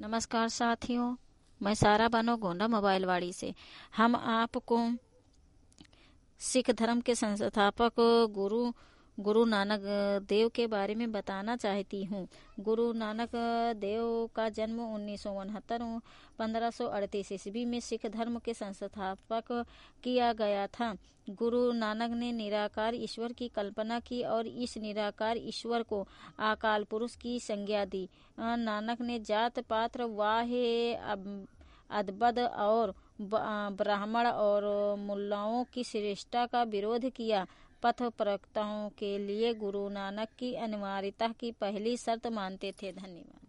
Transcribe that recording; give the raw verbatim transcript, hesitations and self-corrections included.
नमस्कार साथियों, मैं सारा बानो गोंडा मोबाइल वाड़ी से। हम आपको सिख धर्म के संस्थापक गुरु गुरु नानक देव के बारे में बताना चाहती हूँ। गुरु नानक देव का जन्म उन्नीस सौ उनहत्तर पंद्रह सौ अड़तीस ईस्वी में सिख धर्म के संस्थापक किया गया था। गुरु नानक ने निराकार ईश्वर की कल्पना की और इस निराकार ईश्वर को अकाल पुरुष की संज्ञा दी। नानक ने जात पात्र वाहे अदबद और ब्राह्मण और मुल्लाओं की श्रेष्ठता का विरोध किया। पथ प्रवर्तकों के लिए गुरु नानक की अनिवार्यता की पहली शर्त मानते थे। धन्यवाद।